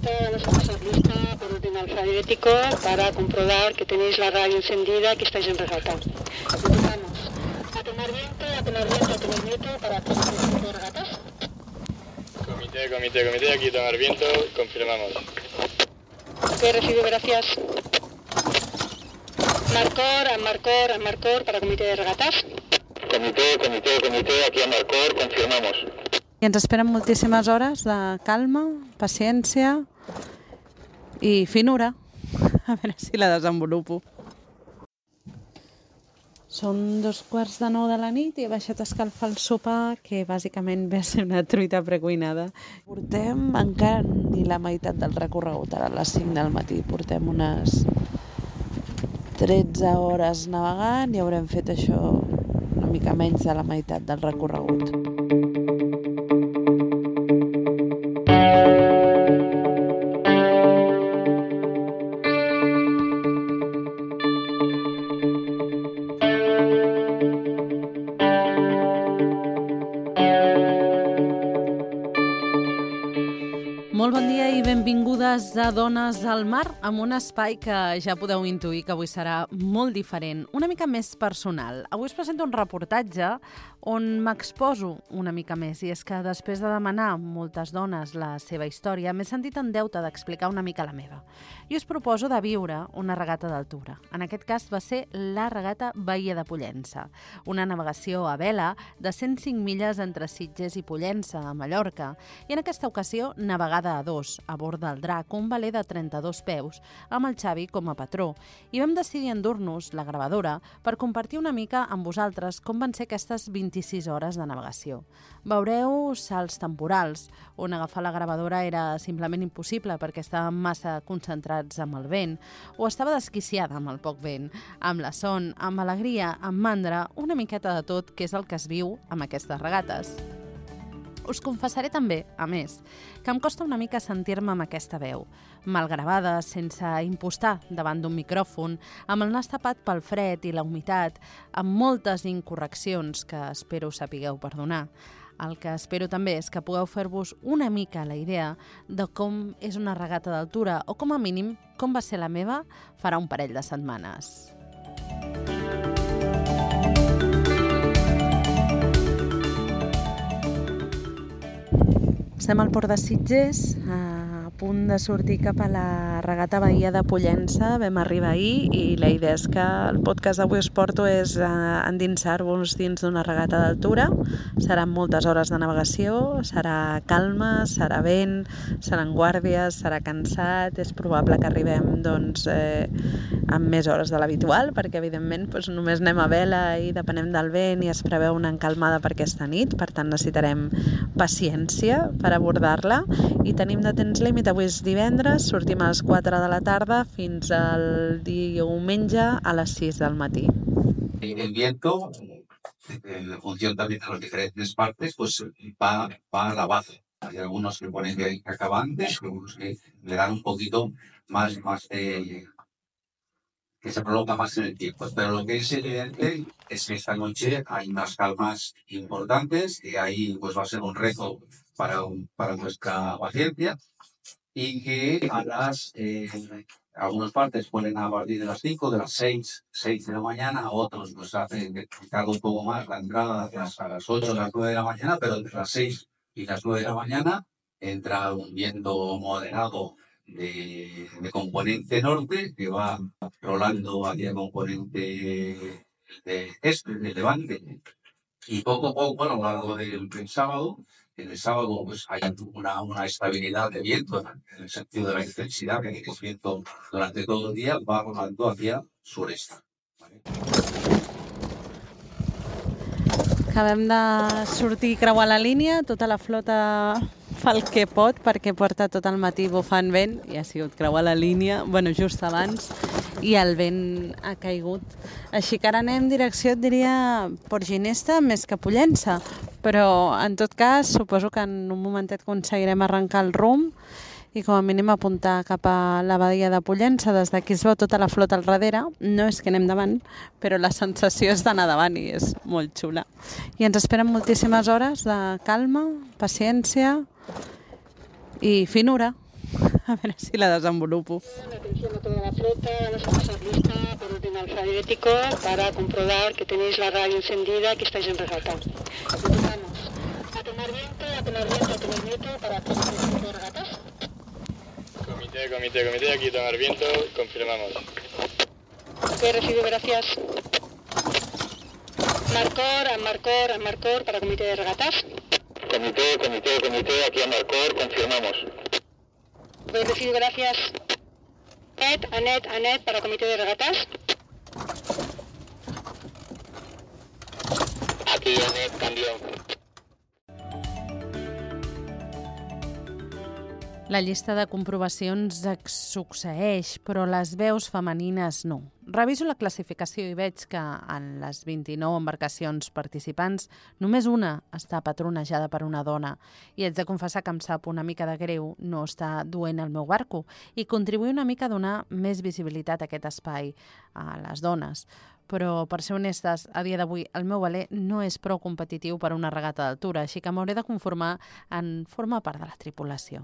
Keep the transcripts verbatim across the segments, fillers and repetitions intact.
momento vamos a pasar lista por orden alfabético para comprobar que tenéis la radio encendida y que estáis en regata. Empezamos. A tomar viento, a tomar viento, a tomar viento para tomar viento de regatas. Comité, comité, comité, aquí tomar viento, confirmamos. Ok, recibo, gracias. Marcor, a Marcor, a Marcor para comité de regatas. Comité, comité, comité, aquí a Marcor, confirmamos. I ens esperen moltíssimes hores de calma, paciència i finura. A veure si la desenvolupo. Són dos quarts de nou de la nit i he baixat a escalfar el sopar, que bàsicament ve a ser una truita precuinada. Portem encara ni la meitat del recorregut, ara a les cinc del matí. Portem unes tretze hores navegant i haurem fet això una mica menys de la meitat del recorregut. Molt bon dia i benvingudes a Dones al Mar, amb un espai que ja podeu intuir que avui serà molt diferent, una mica més personal. Avui us presento un reportatge on m'exposo una mica més, i és que després de demanar a moltes dones la seva història, m'he sentit en deute d'explicar una mica la meva. I us proposo de viure una regata d'altura. En aquest cas va ser la regata Badia de Pollença, una navegació a vela de cent cinc milles entre Sitges i Pollença, a Mallorca, i en aquesta ocasió navegada a dos, a bord del Drac, un veler de trenta-dos peus, amb el Xavi com a patró, i vam decidir endur-nos la gravadora per compartir una mica amb vosaltres com van ser aquestes vint-i-sis hores de navegació. Veureu salts temporals, on agafar la gravadora era simplement impossible perquè estàvem massa concentrats amb el vent, o estava desquiciada amb el poc vent, amb la son, amb alegria, amb mandra, una miqueta de tot, que és el que es viu amb aquestes regates. Us confessaré també, a més, que em costa una mica sentir-me amb aquesta veu, mal gravada, sense impostar davant d'un micròfon, amb el nas tapat pel fred i la humitat, amb moltes incorreccions que espero sapigueu perdonar. El que espero també és que pugueu fer-vos una mica la idea de com és una regata d'altura, o com a mínim com va ser la meva farà un parell de setmanes. Estem al port de Sitges, a punt de sortir cap a la regata Badia de Pollença. Vam arribar ahir i la idea és que el podcast d'avui us porto és endinsar-vos dins d'una regata d'altura. Seran moltes hores de navegació, serà calma, serà vent, seran guàrdies, serà cansat. És probable que arribem doncs, eh, amb més hores de l'habitual, perquè evidentment doncs, només anem a vela i depenem del vent i es preveu una encalmada per aquesta nit, per tant necessitarem paciència per abordar-la i tenim de temps límit. Avui és divendres, sortim a les quatre de la tarda fins al diumenge a les sis del matí. El viento, en función también de las diferentes partes, pues va, va a la base. Hay algunos que ponen que acaba antes, algunos que le dan un poquito más, más eh, que se prolonga más en el tiempo. Pero lo que es evidente es que esta noche hay unas calmas importantes y ahí pues va a ser un reto para, para nuestra paciencia, y que a las eh, algunas partes ponen a partir de las cinco, de las seis, seis de la mañana, otros pues hacen que tarda un poco más la entrada a las, a las ocho, a las nueve de la mañana, pero entre las seis y las nueve de la mañana entra un viento moderado de, de componente norte que va rolando hacia componente de este, de levante, y poco a poco a lo largo del, del sábado. En el sábado pues hay una, una estabilidad de viento en el sentido de la intensidad, que el viento durante todo el día va rolando hacia sureste. ¿Vale? Acabem de sortir i creuar la línia, tota la flota fa el que pot perquè porta tot el matí bufant vent i ha sigut creuar la línia, bueno, just abans, i el vent ha caigut. Així que ara anem en direcció, et diria, Port Ginesta més que Pollença, però en tot cas suposo que en un momentet aconseguirem arrencar el rumb i com a mínim apuntar cap a la Badia de Pollença. Des d'aquí es veu tota la flota al darrere, no és que anem davant, però la sensació és d'anar davant i és molt xula. I ens esperen moltíssimes hores de calma, paciència i finura. A veure si la desenvolupo. Atención a toda la flota, vamos a pasar lista por orden alfabético para comprobar que tenéis la radio encendida y que estáis en regata. Empezamos. A tomar viento, a tomar viento, a tomar viento para comenzar las regatas. Comité, comité, comité, aquí tomar viento, confirmamos. Ok, recibido, gracias. Marcor, a Marcor, a Marcor para comité de regatas. Comité, comité, comité, aquí a Marcor, confirmamos. Ok, recibido, gracias. Anet, Anet, Anet para comité de regatas. Aquí Anet, cambio. La llista de comprovacions succeeix, però les veus femenines no. Reviso la classificació i veig que en les vint-i-nou embarcacions participants només una està patronejada per una dona i haig de confessar que em sap una mica de greu no estar duent el meu barco i contribuir una mica a donar més visibilitat a aquest espai a les dones. Però, per ser honestes, a dia d'avui el meu veler no és prou competitiu per a una regata d'altura, així que m'hauré de conformar en formar part de la tripulació.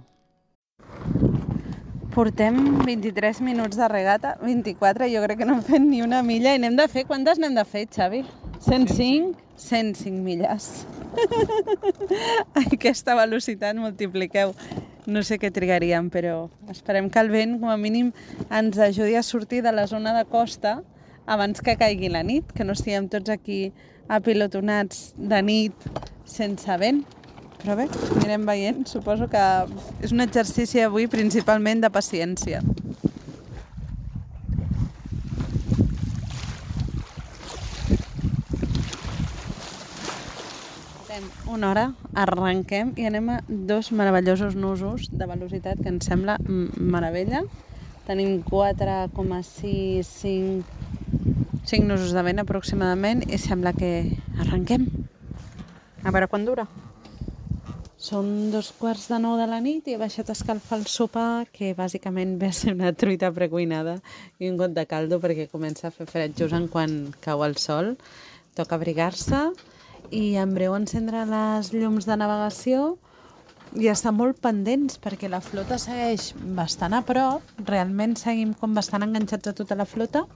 Portem vint-i-tres minuts de regata, vint-i-quatre, jo crec que no hem fet ni una milla i n'hem de fer, quantes n'hem de fer, Xavi? cent cinc? cent cinc milles. A aquesta velocitat multipliqueu. No sé què trigaríem, però esperem que el vent, com a mínim, ens ajudi a sortir de la zona de costa abans que caigui la nit, que no estiguem tots aquí apilotonats de nit sense vent. Però bé, anirem veient. Suposo que és un exercici avui principalment de paciència. Portem una hora, arrenquem i anem a dos meravellosos nusos de velocitat que ens sembla meravella. Tenim quatre coma sis, cinc, cinc nusos de vent aproximadament i sembla que arrenquem. A veure quan dura. Són dos quarts de nou de la nit i he baixat a escalfar el sopar, que bàsicament ve a ser una truita precuinada i un got de caldo perquè comença a fer fred just en quan cau el sol. Toca abrigar-se i en breu encendre les llums de navegació i estar molt pendents perquè la flota segueix bastant a prop. Realment seguim com bastant enganxats a tota la flota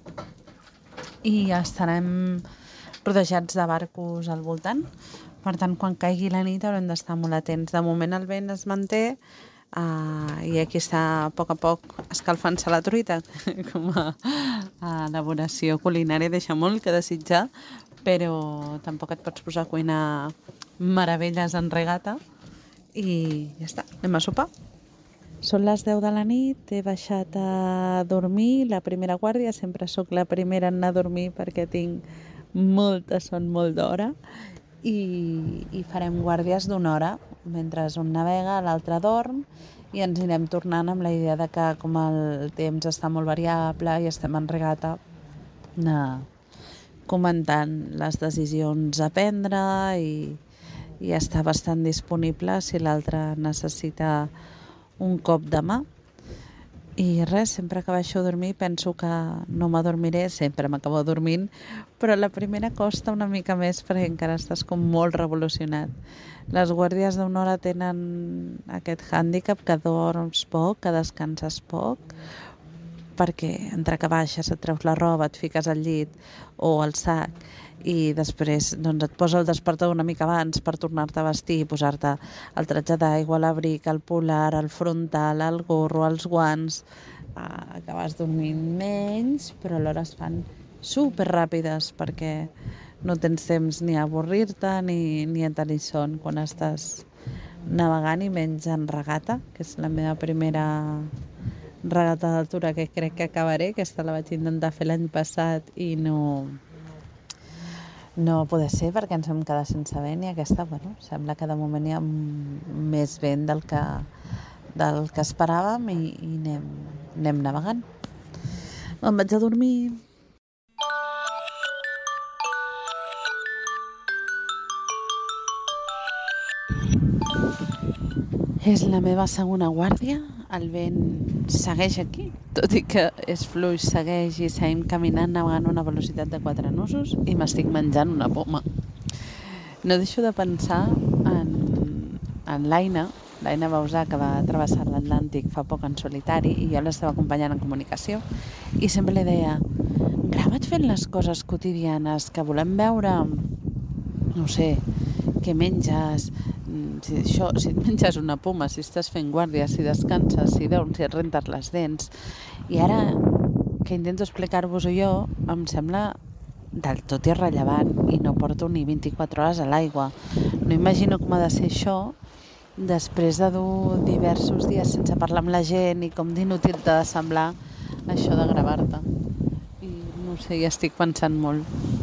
i estarem rodejats de barcos al voltant. Per tant, quan caigui la nit haurem d'estar molt atents. De moment el vent es manté uh, i aquí està a poc a poc escalfant-se la truita, com a, a elaboració culinària deixa molt que desitjar, però tampoc et pots posar a cuinar meravelles en regata i ja està, anem a sopar. Són les deu de la nit, he baixat a dormir la primera guàrdia, sempre sóc la primera en anar a dormir perquè tinc molta son, molt d'hora, I, i farem guàrdies d'una hora mentre un navega, l'altre dorm i ens anirem tornant amb la idea de que com el temps està molt variable i estem en regata anar comentant les decisions a prendre i, i estar bastant disponible si l'altre necessita un cop de mà. I res, sempre que baixo a dormir penso que no m'adormiré, sempre m'acabo dormint, però la primera costa una mica més perquè encara estàs com molt revolucionat. Les guàrdies d'una hora tenen aquest hàndicap que dorms poc, que descanses poc, perquè entre que baixes et treus la roba, et fiques al llit o al sac i després doncs, et posa el despertador una mica abans per tornar-te a vestir, posar-te el tratge d'aigua, l'abric, el polar, el frontal, el gorro, els guants. Ah, acabes dormint menys, però alhora es fan super ràpides perquè no tens temps ni a avorrir-te ni, ni a tenir son quan estàs navegant i menys en regata, que és la meva primera regata d'altura que crec que acabaré. Aquesta la vaig intentar fer l'any passat i no... No poder ser perquè ens vam quedar sense vent i aquesta, bueno, sembla que de moment hi ha més vent del que, del que esperàvem i, i anem, anem navegant. Em vaig a dormir. És la meva segona guàrdia, el vent segueix aquí, tot i que és fluix, segueix i seguim caminant navegant a una velocitat de quatre nusos i m'estic menjant una poma. No deixo de pensar en, en l'Aina, l'Aina Bausà, que va travessar l'Atlàntic fa poc en solitari, i jo l'estava acompanyant en comunicació, i sempre li deia, grava't fent les coses quotidianes que volem veure, no sé, què menges, si, això, si et menges una poma, si estàs fent guàrdia, si descanses, si dorms, si et rentes les dents. I ara que intento explicar-vos-ho jo, em sembla del tot irrellevant i no porto ni vint-i-quatre hores a l'aigua. No imagino com ha de ser això després de dur diversos dies sense parlar amb la gent i com d'inútil t'ha de semblar això de gravar-te. I no sé, ja estic pensant molt.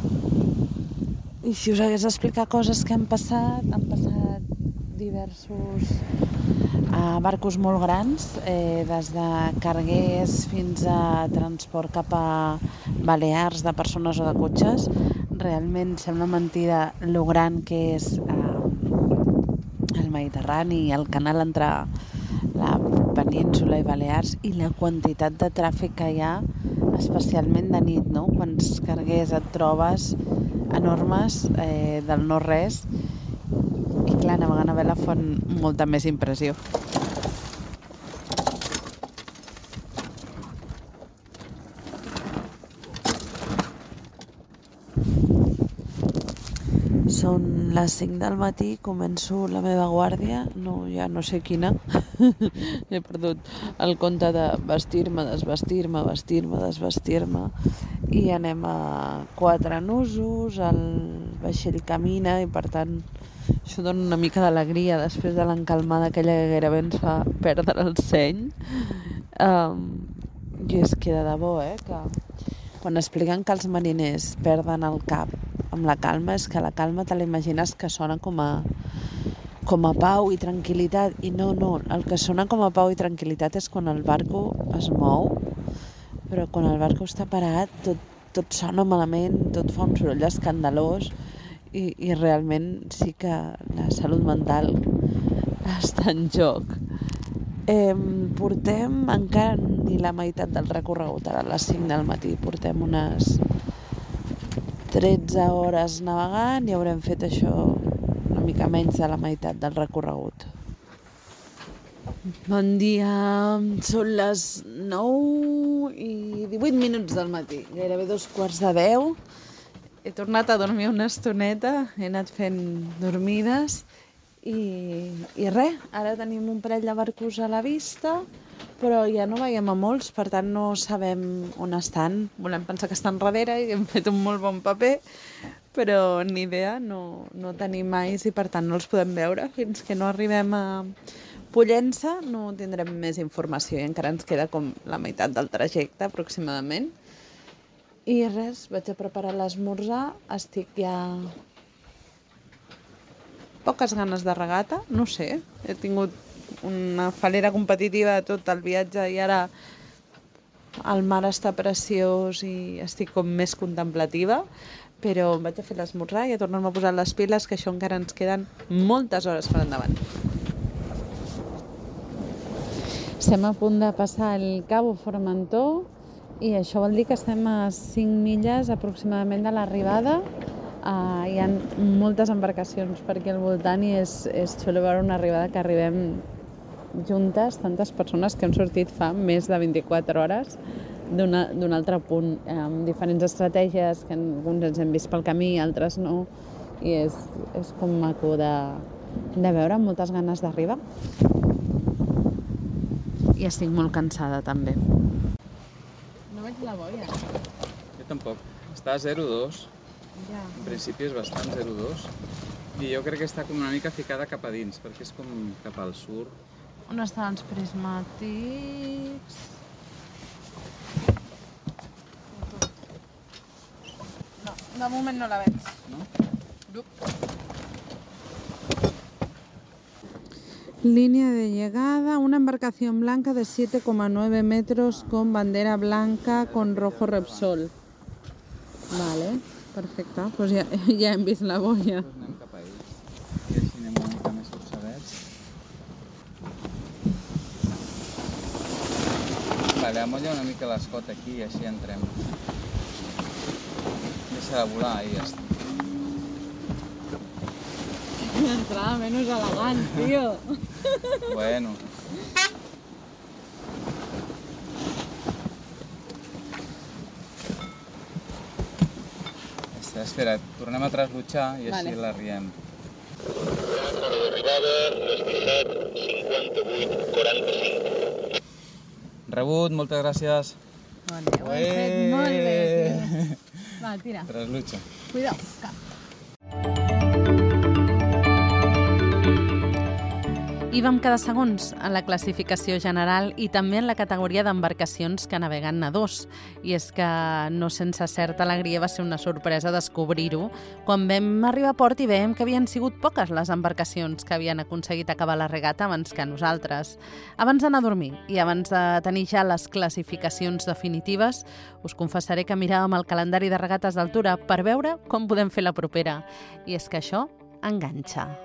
I si us hagués d'explicar coses que han passat, han passat diversos uh, barcos molt grans, eh, des de carguers fins a transport cap a Balears de persones o de cotxes. Realment sembla mentida lo gran que és uh, el Mediterrani i el canal entre la península i Balears i la quantitat de tràfic que hi ha, especialment de nit, no? Quants carguers et trobes enormes eh, del no-res i clar, navegant a vela fan molta més impressió. Són les cinc del matí, començo la meva guàrdia, no, ja no sé quina. He perdut el compte de vestir-me, desvestir-me, vestir-me, desvestir-me. I anem a quatre nusos, el vaixell camina i per tant això dona una mica d'alegria després de l'encalmada aquella que gairebé ens fa perdre el seny. Um, I és que de debò, eh, que quan expliquen que els mariners perden el cap amb la calma, és que la calma te la imagines que sona com a, com a pau i tranquil·litat, i no, no, el que sona com a pau i tranquil·litat és quan el barco es mou, però quan el barco està parat tot, tot sona malament, tot fa un soroll escandalós i, i realment sí que la salut mental està en joc. Eh, portem encara ni la meitat del recorregut, ara a les cinc del matí, portem unes tretze hores navegant i haurem fet això una mica menys de la meitat del recorregut. Bon dia, són les nou i divuit minuts del matí, gairebé dos quarts de deu. He tornat a dormir una estoneta, he anat fent dormides i, i res, ara tenim un parell de barcos a la vista, però ja no veiem a molts, per tant no sabem on estan. Volem pensar que estan darrere i hem fet un molt bon paper, però ni idea, no, no tenim mais i per tant no els podem veure. Fins que no arribem a Pollença no tindrem més informació i encara ens queda com la meitat del trajecte aproximadament. I res, vaig a preparar l'esmorzar, estic ja poques ganes de regata, no sé, he tingut una falera competitiva tot el viatge i ara el mar està preciós i estic com més contemplativa, però vaig a fer l'esmorzar i a tornar-me a posar les piles, que això encara ens queden moltes hores per endavant. Estem a punt de passar el Cabo Formentor i això vol dir que estem a cinc milles aproximadament de l'arribada. Uh, hi ha moltes embarcacions per aquí al voltant i és, és xulo veure una arribada que arribem juntes, tantes persones que han sortit fa més de vint-i-quatre hores d'un altre punt, amb diferents estratègies, que alguns ens hem vist pel camí, altres no, i és, és com maco de, de veure, amb moltes ganes d'arribar. I estic molt cansada també. No veig la boia. Jo tampoc. Està a zero coma dos. Ja. En principi és bastant zero coma dos. I jo crec que està com una mica ficada cap a dins, perquè és com cap al sud. On estan els prismàtics? No, de moment no la veig. No? Línea de llegada, una embarcación blanca de siete coma nueve metros con bandera blanca con rojo Repsol. Vale, perfecte. Pues ja, ja hem vist la boia. Doncs anem cap a ells. I així anem una mica més observats. Vale, amolla una mica l'escot aquí i així entrem. Deixa de volar i ja està. Una entrada menos elegant, tio. Bueno. Espera, tornem a traslutjar i així Vale. la riem. Arribada, les disset cinquanta-vuit quaranta-cinc. Rebut, moltes gràcies. Bon dia, ho hem fet molt bé, tio. Va, tira. Traslutja. Cuidao, cap. I vam quedar segons en la classificació general i també en la categoria d'embarcacions que naveguen a dos. I és que no sense certa alegria va ser una sorpresa descobrir-ho quan vam arribar a port i veiem que havien sigut poques les embarcacions que havien aconseguit acabar la regata abans que nosaltres. Abans d'anar a dormir i abans de tenir ja les classificacions definitives, us confessaré que miràvem el calendari de regates d'altura per veure com podem fer la propera. I és que això enganxa.